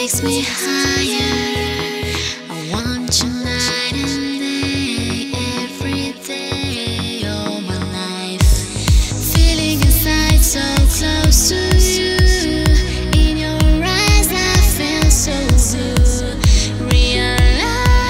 takes me higher. I want you night and day, every day, all my life. Feeling inside so close to you. In your eyes I feel so good. Realize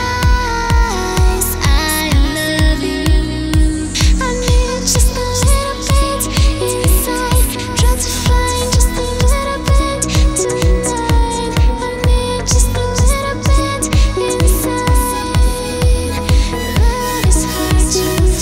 I love you. I need just a little bit inside. Try to find just a little bit tonight. I need just a little bit inside. Love is hard to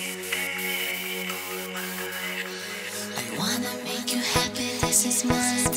wanna make you happy, this is my